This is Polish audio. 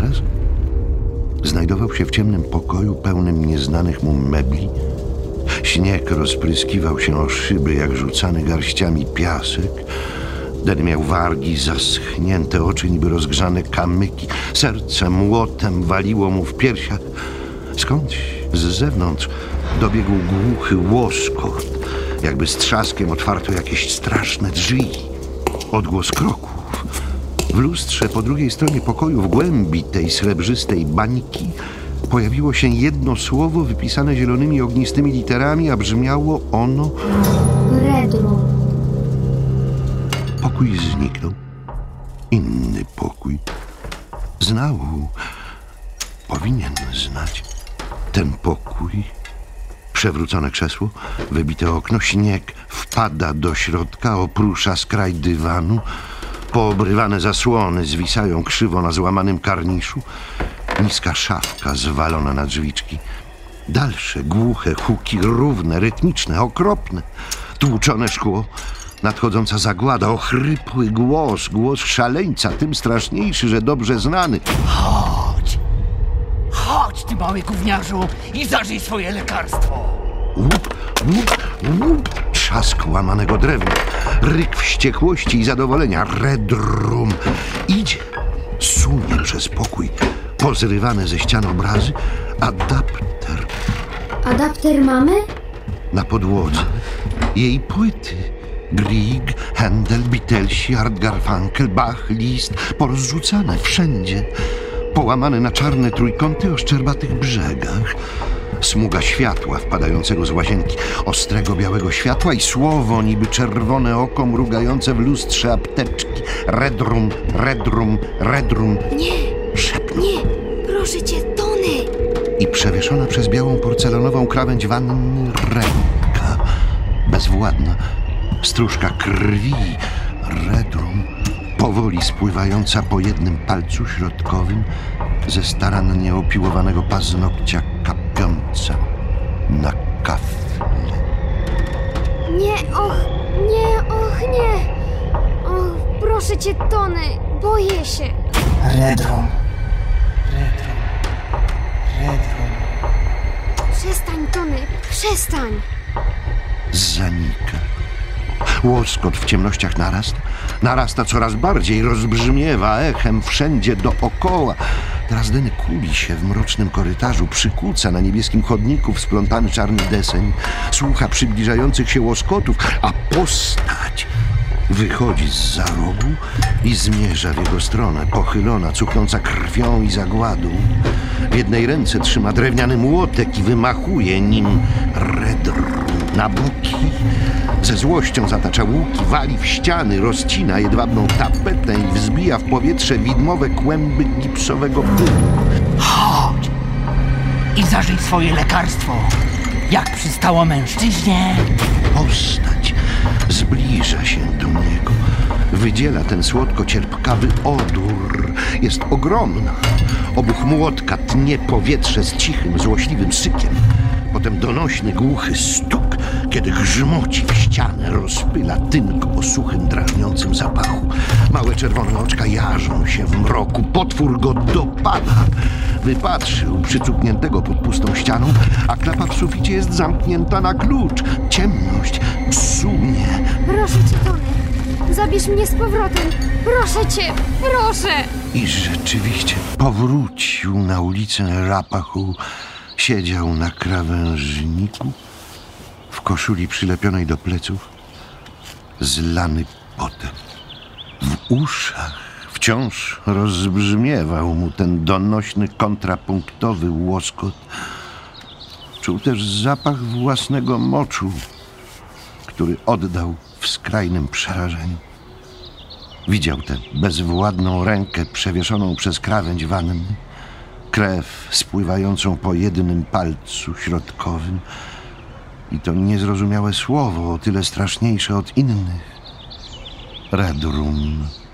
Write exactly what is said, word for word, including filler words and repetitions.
Zaraz znajdował się w ciemnym pokoju pełnym nieznanych mu mebli. Śnieg rozpryskiwał się o szyby jak rzucany garściami piasek. Den miał wargi, zaschnięte oczy, niby rozgrzane kamyki. Serce młotem waliło mu w piersiach. Skądś z zewnątrz dobiegł głuchy łoskot, jakby z trzaskiem otwarto jakieś straszne drzwi. Odgłos kroków. W lustrze po drugiej stronie pokoju, w głębi tej srebrzystej bańki, pojawiło się jedno słowo wypisane zielonymi ognistymi literami, a brzmiało ono... Redrum. Pokój zniknął. Inny pokój. Znał. Powinien znać. Ten pokój. Przewrócone krzesło, wybite okno, śnieg wpada do środka, oprusza skraj dywanu. Poobrywane zasłony zwisają krzywo na złamanym karniszu. Niska szafka zwalona na drzwiczki. Dalsze głuche huki, równe, rytmiczne, okropne. Tłuczone szkło, nadchodząca zagłada, ochrypły głos, głos szaleńca, tym straszniejszy, że dobrze znany. Chodź! Chodź, ty mały gówniarzu, i zażyj swoje lekarstwo! Łup, łup, łup. Trzask łamanego drewna, ryk wściekłości i zadowolenia. Redrum idzie, sunie przez pokój, pozrywane ze ścian obrazy. Adapter. Adapter mamy? Na podłodze jej płyty. Grieg, Händel, Beatlesi, Art Garfunkel, Bach, Liszt, porozrzucane wszędzie. Połamane na czarne trójkąty o szczerbatych brzegach. Smuga światła wpadającego z łazienki, ostrego białego światła i słowo, niby czerwone oko mrugające w lustrze apteczki. Redrum, redrum, redrum. Nie, Szepnął. nie, proszę cię, Tony. I przewieszona przez białą porcelanową krawędź wanny ręka. Bezwładna, stróżka krwi. Redrum, powoli spływająca po jednym palcu środkowym ze starannie opiłowanego paznokcia kapiąca na kafle. Nie, och, nie, och, nie. Och, proszę cię, Tony, boję się. Redrum. Redrum. Redrum. Przestań, Tony, przestań. Zanika. Łoskot w ciemnościach narasta, narasta coraz bardziej, rozbrzmiewa echem wszędzie dookoła. Teraz Den kuli się w mrocznym korytarzu, przykuca na niebieskim chodniku wsplątany czarny deseń, słucha przybliżających się łoskotów, a postać wychodzi zza rogu i zmierza w jego stronę, pochylona, cuchnąca krwią i zagładą. W jednej ręce trzyma drewniany młotek i wymachuje nim. Redrum na boki. Ze złością zatacza łuki, wali w ściany, rozcina jedwabną tapetę i wzbija w powietrze widmowe kłęby gipsowego pyłu. Chodź! I zażyj swoje lekarstwo, jak przystało mężczyźnie. Postać zbliża się do niego. Wydziela ten słodko-cierpkawy odór. Jest ogromna. Obuch młotka tnie powietrze z cichym, złośliwym sykiem. Potem donośny, głuchy stuk, kiedy grzmoci w ścianę, rozpyla tynk o suchym, drażniącym zapachu. Małe czerwone oczka jarzą się w mroku. Potwór go dopada. Wypatrzył przycupniętego pod pustą ścianą, a klapa w suficie jest zamknięta na klucz. Ciemność sunie. Proszę cię, Tony, zabierz mnie z powrotem. Proszę cię, proszę. I rzeczywiście powrócił na ulicę Rapachu. Siedział na krawężniku, w koszuli przylepionej do pleców, zlany potem. W uszach wciąż rozbrzmiewał mu ten donośny, kontrapunktowy łoskot. Czuł też zapach własnego moczu, który oddał w skrajnym przerażeniu. Widział tę bezwładną rękę przewieszoną przez krawędź wanny, krew spływającą po jednym palcu środkowym i to niezrozumiałe słowo, o tyle straszniejsze od innych. Redrum.